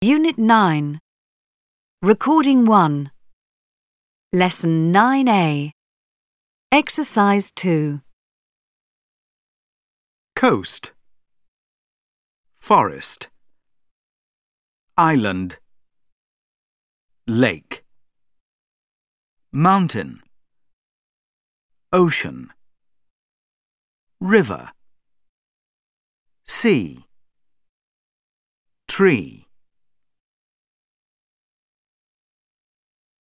Unit 9. Recording 1. Lesson 9A. Exercise 2. Coast, forest, island, lake, mountain, ocean, river, sea, tree.